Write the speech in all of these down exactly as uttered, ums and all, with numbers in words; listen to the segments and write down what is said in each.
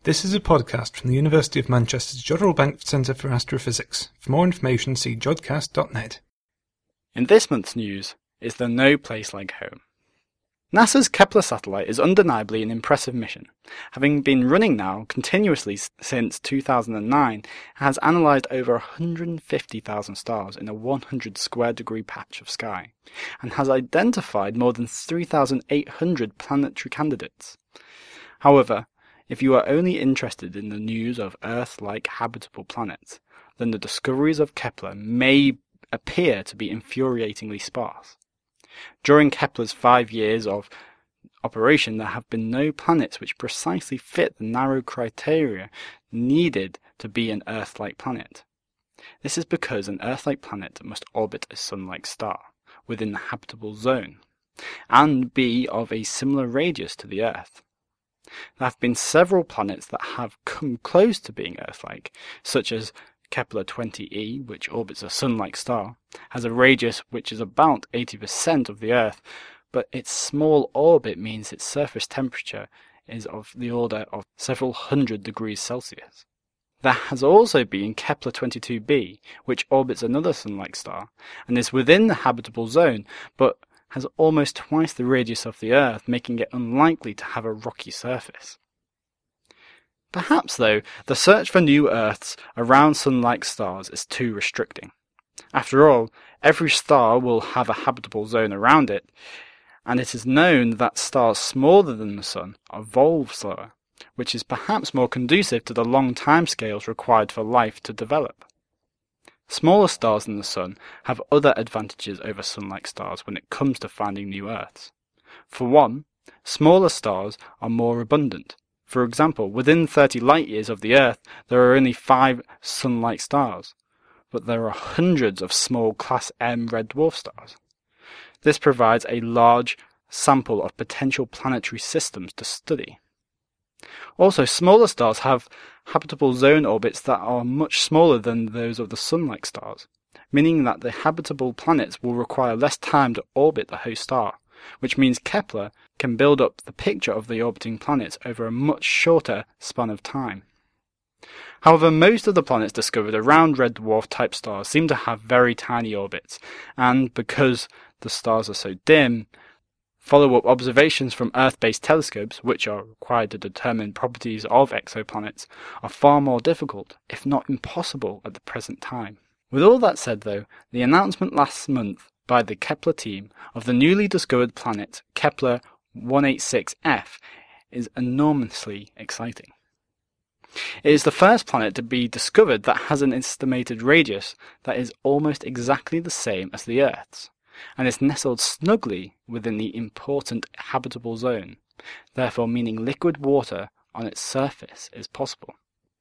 This is a podcast from the University of Manchester's Jodrell Bank Centre for Astrophysics. For more information, see jodcast dot net. In this month's news, is there no place like home? NASA's Kepler satellite is undeniably an impressive mission. Having been running now continuously since two thousand nine, it has analysed over one hundred fifty thousand stars in a one hundred square degree patch of sky, and has identified more than three thousand eight hundred planetary candidates. However, if you are only interested in the news of Earth-like habitable planets, then the discoveries of Kepler may appear to be infuriatingly sparse. During Kepler's five years of operation, there have been no planets which precisely fit the narrow criteria needed to be an Earth-like planet. This is because an Earth-like planet must orbit a Sun-like star within the habitable zone, and be of a similar radius to the Earth. There have been several planets that have come close to being Earth-like, such as Kepler twenty e, which orbits a Sun-like star, has a radius which is about eighty percent of the Earth, but its small orbit means its surface temperature is of the order of several hundred degrees Celsius. There has also been Kepler twenty-two b, which orbits another Sun-like star, and is within the habitable zone, but has almost twice the radius of the Earth, making it unlikely to have a rocky surface. Perhaps, though, the search for new Earths around Sun-like stars is too restricting. After all, every star will have a habitable zone around it, and it is known that stars smaller than the Sun evolve slower, which is perhaps more conducive to the long timescales required for life to develop. Smaller stars than the Sun have other advantages over Sun-like stars when it comes to finding new Earths. For one, smaller stars are more abundant. For example, within thirty light-years of the Earth, there are only five Sun-like stars, but there are hundreds of small Class M red dwarf stars. This provides a large sample of potential planetary systems to study. Also, smaller stars have habitable zone orbits that are much smaller than those of the Sun-like stars, meaning that the habitable planets will require less time to orbit the host star, which means Kepler can build up the picture of the orbiting planets over a much shorter span of time. However, most of the planets discovered around red dwarf type stars seem to have very tiny orbits, and because the stars are so dim, follow-up observations from Earth-based telescopes, which are required to determine properties of exoplanets, are far more difficult, if not impossible, at the present time. With all that said, though, the announcement last month by the Kepler team of the newly discovered planet Kepler one eighty-six f is enormously exciting. It is the first planet to be discovered that has an estimated radius that is almost exactly the same as the Earth's, and is nestled snugly within the important habitable zone, therefore meaning liquid water on its surface is possible.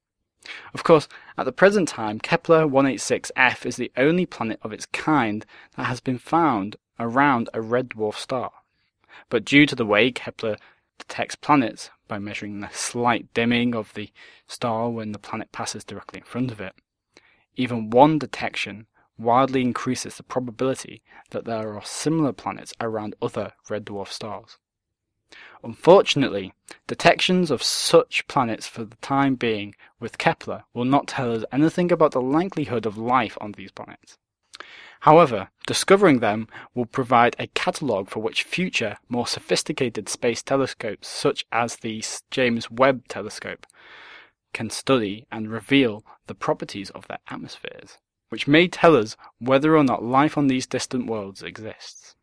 Of course, at the present time, Kepler one eighty-six f is the only planet of its kind that has been found around a red dwarf star. But due to the way Kepler detects planets, by measuring the slight dimming of the star when the planet passes directly in front of it, even one detection wildly increases the probability that there are similar planets around other red dwarf stars. Unfortunately, detections of such planets for the time being with Kepler will not tell us anything about the likelihood of life on these planets. However, discovering them will provide a catalogue for which future, more sophisticated space telescopes such as the James Webb Telescope can study and reveal the properties of their atmospheres, which may tell us whether or not life on these distant worlds exists.